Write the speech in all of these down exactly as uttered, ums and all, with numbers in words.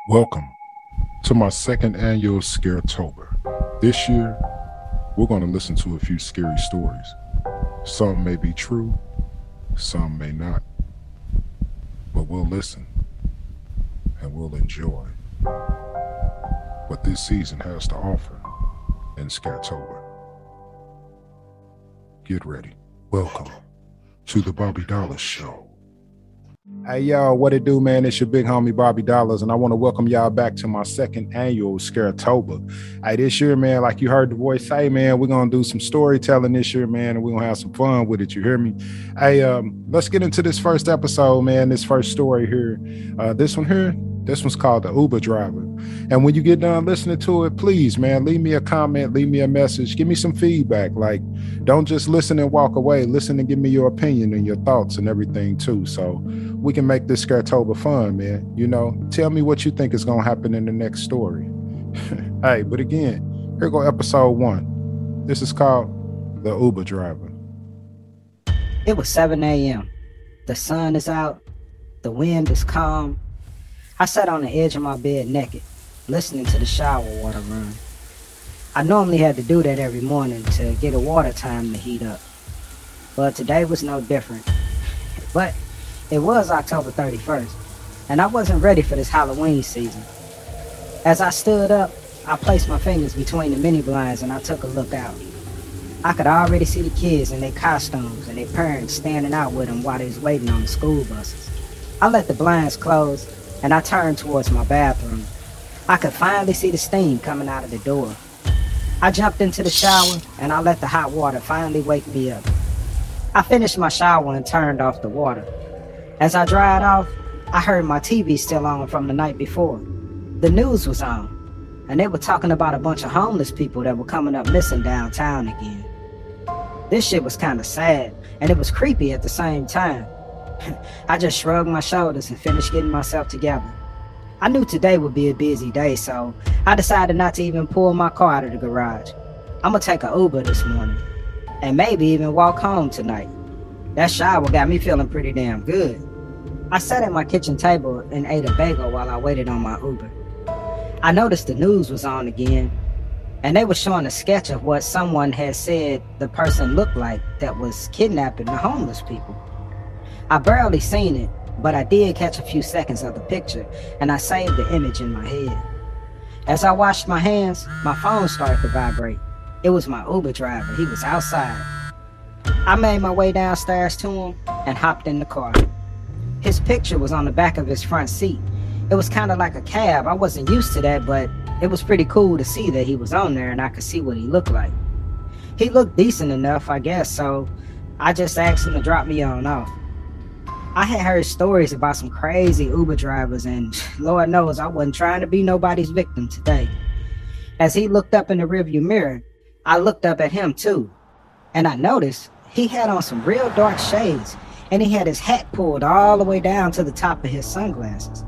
Welcome to my second annual Scaretober. This year, we're going to listen to a few scary stories. Some may be true, some may not. But we'll listen and we'll enjoy what this season has to offer in Scaretober. Get ready. Welcome to the Bobby Dollars Show. Hey y'all, what it do, man? It's your big homie Bobby Dollars, and I want to welcome y'all back to my second annual Scaretober. Hey, this year, man, like you heard the voice say, man, we're gonna do some storytelling this year, man, and we're gonna have some fun with it. You hear me? Hey, um, let's get into this first episode, man. This first story here. Uh, this one here, this one's called The Uber Driver. And when you get done listening to it, please, man, leave me a comment, leave me a message, give me some feedback. Like, don't just listen and walk away. Listen and give me your opinion and your thoughts and everything too. So we can make this Scaretober fun, man. You know, tell me what you think is gonna happen in the next story. Hey, but again, here go episode one. This is called The Uber Driver. It was seven a.m. The sun is out. The wind is calm. I sat on the edge of my bed naked, listening to the shower water run. I normally had to do that every morning to get a water time to heat up. But today was no different. But it was October thirty-first, and I wasn't ready for this Halloween season. As I stood up, I placed my fingers between the mini blinds and I took a look out. I could already see the kids in their costumes and their parents standing out with them while they was waiting on the school buses. I let the blinds close and I turned towards my bathroom. I could finally see the steam coming out of the door. I jumped into the shower and I let the hot water finally wake me up. I finished my shower and turned off the water. As I dried off, I heard my T V still on from the night before. The news was on, and they were talking about a bunch of homeless people that were coming up missing downtown again. This shit was kind of sad, and it was creepy at the same time. I just shrugged my shoulders and finished getting myself together. I knew today would be a busy day, so I decided not to even pull my car out of the garage. I'm gonna take an Uber this morning, and maybe even walk home tonight. That shower got me feeling pretty damn good. I sat at my kitchen table and ate a bagel while I waited on my Uber. I noticed the news was on again, and they were showing a sketch of what someone had said the person looked like that was kidnapping the homeless people. I barely seen it, but I did catch a few seconds of the picture, and I saved the image in my head. As I washed my hands, my phone started to vibrate. It was my Uber driver. He was outside. I made my way downstairs to him and hopped in the car. His picture was on the back of his front seat. It was kind of like a cab. I wasn't used to that, but it was pretty cool to see that he was on there and I could see what he looked like. He looked decent enough, I guess, so I just asked him to drop me on off. I had heard stories about some crazy Uber drivers, and Lord knows I wasn't trying to be nobody's victim today. As he looked up in the rearview mirror, I looked up at him too, and I noticed he had on some real dark shades, and he had his hat pulled all the way down to the top of his sunglasses.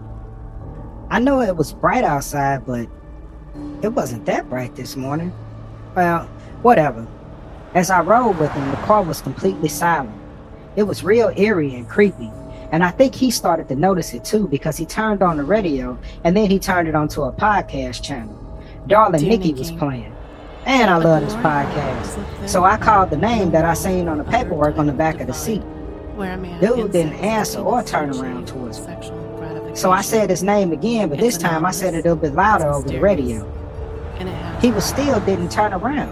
I know it was bright outside, but it wasn't that bright this morning. Well, whatever. As I rode with him, the car was completely silent. It was real eerie and creepy, and I think he started to notice it too because he turned on the radio and then he turned it onto a podcast channel. Darling Nikki was playing, and I love this podcast. So I called the name that I seen on the paperwork on the back of the seat. Dude didn't answer or turn around towards me. So I said his name again, but this time I said it a little bit louder over the radio. He was still didn't turn around.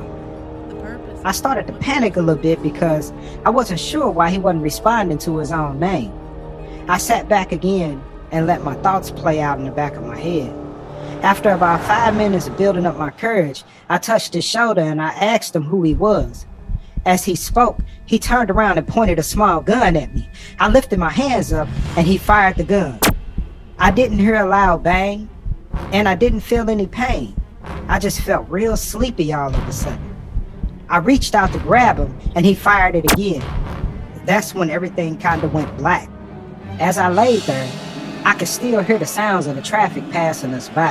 I started to panic a little bit because I wasn't sure why he wasn't responding to his own name. I sat back again and let my thoughts play out in the back of my head. After about five minutes of building up my courage, I touched his shoulder and I asked him who he was. As he spoke, he turned around and pointed a small gun at me. I lifted my hands up and he fired the gun. I didn't hear a loud bang, and I didn't feel any pain. I just felt real sleepy all of a sudden. I reached out to grab him and he fired it again. That's when everything kind of went black. As I laid there, I could still hear the sounds of the traffic passing us by.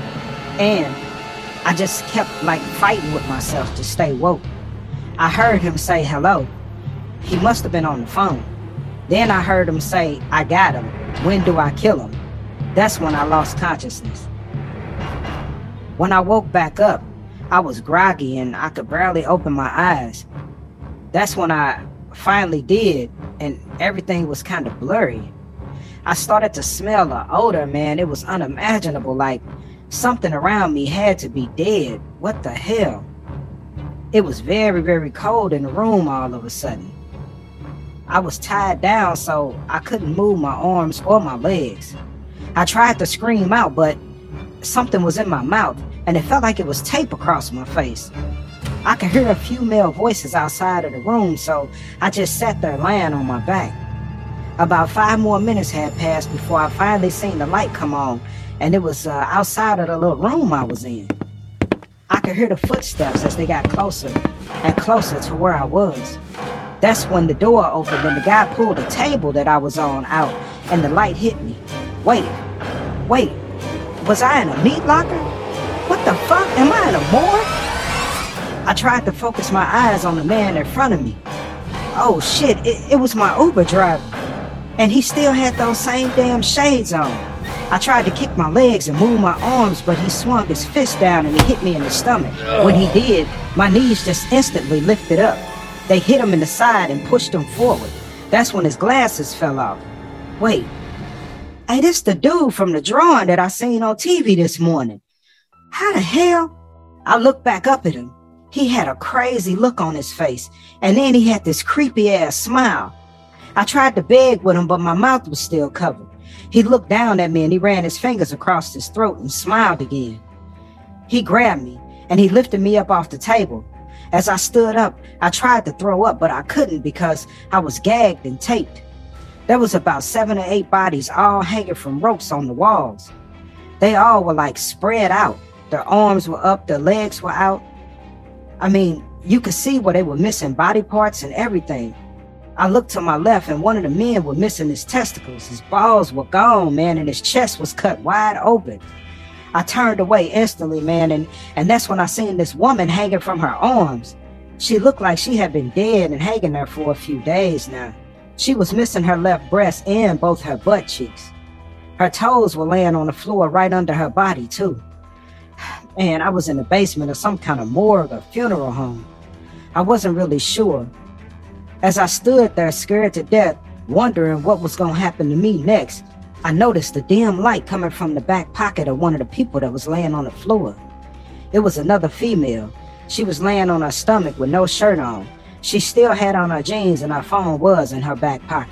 And I just kept like fighting with myself to stay woke. I heard him say hello. He must have been on the phone. Then I heard him say, I got him. When do I kill him? That's when I lost consciousness. When I woke back up, I was groggy and I could barely open my eyes. That's when I finally did, and everything was kind of blurry. I started to smell an odor, man. It was unimaginable, like something around me had to be dead. What the hell? It was very, very cold in the room all of a sudden. I was tied down, so I couldn't move my arms or my legs. I tried to scream out, but something was in my mouth, and it felt like it was tape across my face. I could hear a few male voices outside of the room, so I just sat there laying on my back. About five more minutes had passed before I finally seen the light come on, and it was uh, outside of the little room I was in. I could hear the footsteps as they got closer and closer to where I was. That's when the door opened and the guy pulled a table that I was on out, and the light hit me. Wait, wait, was I in a meat locker? What the fuck? Am I in a morgue? I tried to focus my eyes on the man in front of me. Oh shit, it, it was my Uber driver. And he still had those same damn shades on. I tried to kick my legs and move my arms, but he swung his fist down and he hit me in the stomach. When he did, my knees just instantly lifted up. They hit him in the side and pushed him forward. That's when his glasses fell off. Wait, hey, this the dude from the drawing that I seen on T V this morning. How the hell? I looked back up at him. He had a crazy look on his face, and then he had this creepy ass smile. I tried to beg with him, but my mouth was still covered. He looked down at me and he ran his fingers across his throat and smiled again. He grabbed me and he lifted me up off the table. As I stood up, I tried to throw up, but I couldn't because I was gagged and taped. There was about seven or eight bodies all hanging from ropes on the walls. They all were like spread out. Their arms were up, their legs were out. I mean, you could see where they were missing body parts and everything. I looked to my left and one of the men was missing his testicles. His balls were gone, man, and his chest was cut wide open. I turned away instantly, man, and, and that's when I seen this woman hanging from her arms. She looked like she had been dead and hanging there for a few days now. She was missing her left breast and both her butt cheeks. Her toes were laying on the floor right under her body, too. Man, I was in the basement of some kind of morgue or funeral home. I wasn't really sure. As I stood there scared to death, wondering what was going to happen to me next, I noticed a dim light coming from the back pocket of one of the people that was laying on the floor. It was another female. She was laying on her stomach with no shirt on. She still had on her jeans and her phone was in her back pocket.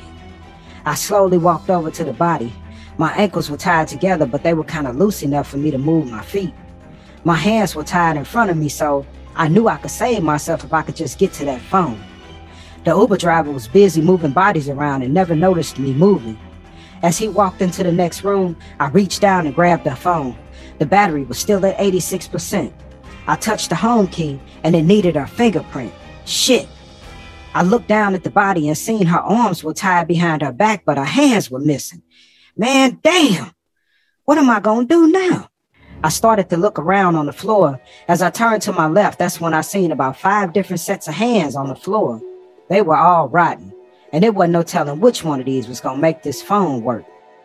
I slowly walked over to the body. My ankles were tied together, but they were kind of loose enough for me to move my feet. My hands were tied in front of me, so I knew I could save myself if I could just get to that phone. The Uber driver was busy moving bodies around and never noticed me moving. As he walked into the next room, I reached down and grabbed the phone. The battery was still at eighty-six percent. I touched the home key and it needed her fingerprint. Shit. I looked down at the body and seen her arms were tied behind her back, but her hands were missing. Man, damn. What am I gonna do now? I started to look around on the floor. As I turned to my left, that's when I seen about five different sets of hands on the floor. They were all rotten, and there wasn't no telling which one of these was gonna make this phone work.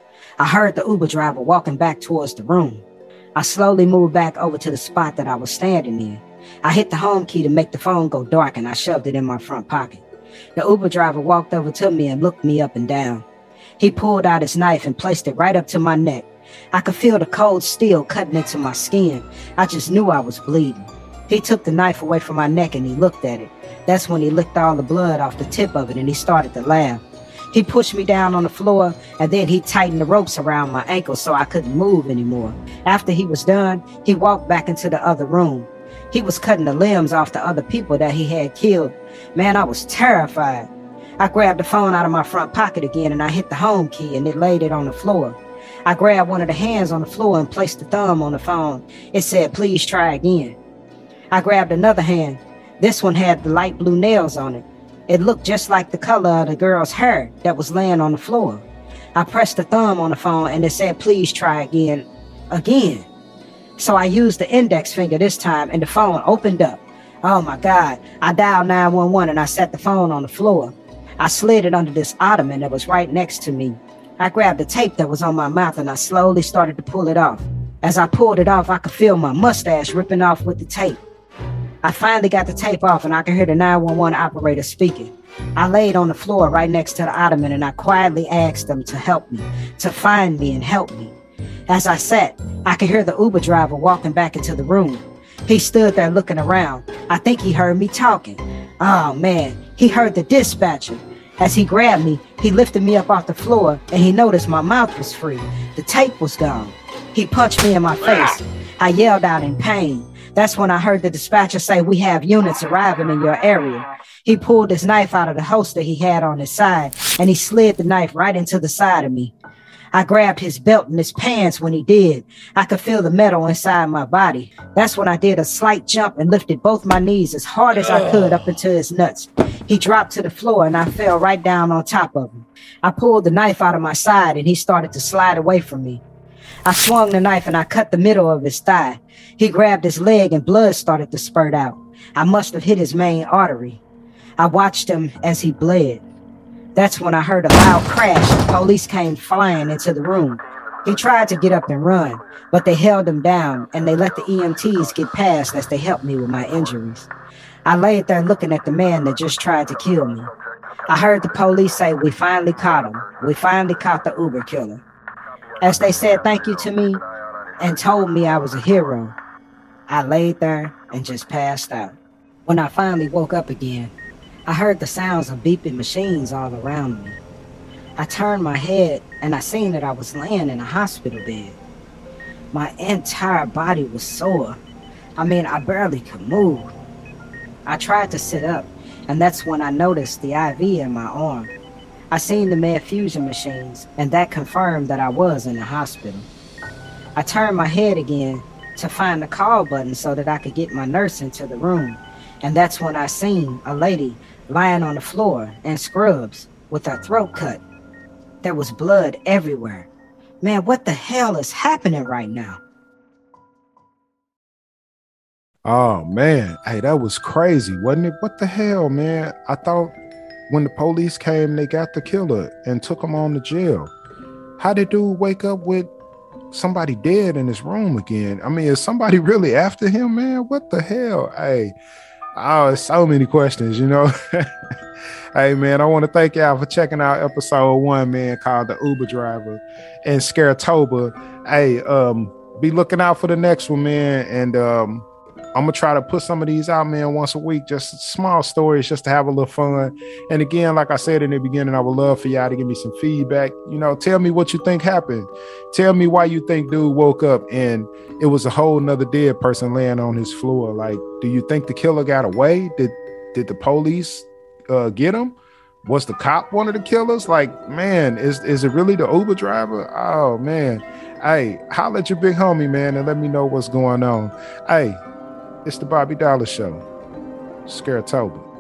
I heard the Uber driver walking back towards the room. I slowly moved back over to the spot that I was standing in. I hit the home key to make the phone go dark, and I shoved it in my front pocket. The Uber driver walked over to me and looked me up and down. He pulled out his knife and placed it right up to my neck. I could feel the cold steel cutting into my skin. I just knew I was bleeding. He took the knife away from my neck and he looked at it. That's when he licked all the blood off the tip of it and he started to laugh. He pushed me down on the floor and then he tightened the ropes around my ankles so I couldn't move anymore. After he was done, he walked back into the other room. He was cutting the limbs off the other people that he had killed. Man, I was terrified. I grabbed the phone out of my front pocket again and I hit the home key and it laid it on the floor. I grabbed one of the hands on the floor and placed the thumb on the phone. It said, "Please try again." I grabbed another hand. This one had the light blue nails on it. It looked just like the color of the girl's hair that was laying on the floor. I pressed the thumb on the phone and it said, "Please try again." Again. So I used the index finger this time and the phone opened up. Oh my God. I dialed nine one one and I set the phone on the floor. I slid it under this ottoman that was right next to me. I grabbed the tape that was on my mouth and I slowly started to pull it off. As I pulled it off, I could feel my mustache ripping off with the tape. I finally got the tape off and I could hear the nine one one operator speaking. I laid on the floor right next to the ottoman and I quietly asked them to help me, to find me and help me. As I sat, I could hear the Uber driver walking back into the room. He stood there looking around. I think he heard me talking. Oh man, he heard the dispatcher. As he grabbed me, he lifted me up off the floor and he noticed my mouth was free. The tape was gone. He punched me in my face. I yelled out in pain. That's when I heard the dispatcher say, "We have units arriving in your area." He pulled his knife out of the holster he had on his side and he slid the knife right into the side of me. I grabbed his belt and his pants when he did. I could feel the metal inside my body. That's when I did a slight jump and lifted both my knees as hard as I could up into his nuts. He dropped to the floor and I fell right down on top of him. I pulled the knife out of my side and he started to slide away from me. I swung the knife and I cut the middle of his thigh. He grabbed his leg and blood started to spurt out. I must have hit his main artery. I watched him as he bled. That's when I heard a loud crash and police came flying into the room. He tried to get up and run, but they held him down and they let the E M Ts get past as they helped me with my injuries. I laid there looking at the man that just tried to kill me. I heard the police say, "We finally caught him. We finally caught the Uber killer." As they said thank you to me and told me I was a hero, I laid there and just passed out. When I finally woke up again, I heard the sounds of beeping machines all around me. I turned my head and I seen that I was laying in a hospital bed. My entire body was sore. I mean, I barely could move. I tried to sit up, and that's when I noticed the I V in my arm. I seen the med fusion machines, and that confirmed that I was in the hospital. I turned my head again to find the call button so that I could get my nurse into the room, and that's when I seen a lady lying on the floor in scrubs with her throat cut. There was blood everywhere. Man, what the hell is happening right now? Oh man, hey, that was crazy, wasn't it? What the hell, man? I thought when the police came, they got the killer and took him on to jail. How did dude wake up with somebody dead in his room again? I mean, is somebody really after him, man? What the hell? Hey, oh, so many questions, you know? Hey, man, I want to thank y'all for checking out episode one, man, called The Uber Driver in Scaretoba. Hey, um, be looking out for the next one, man. And um, I'm going to try to put some of these out, man, once a week, just small stories just to have a little fun. And again, like I said in the beginning, I would love for y'all to give me some feedback. You know, tell me what you think happened. Tell me why you think dude woke up and it was a whole nother dead person laying on his floor. Like, do you think the killer got away? Did, did the police uh, get him? Was the cop one of the killers? Like, man, is, is it really the Uber driver? Oh, man. Hey, holla at your big homie, man, and let me know what's going on. Hey, it's the Bobby Dollar Show. Scaretoba.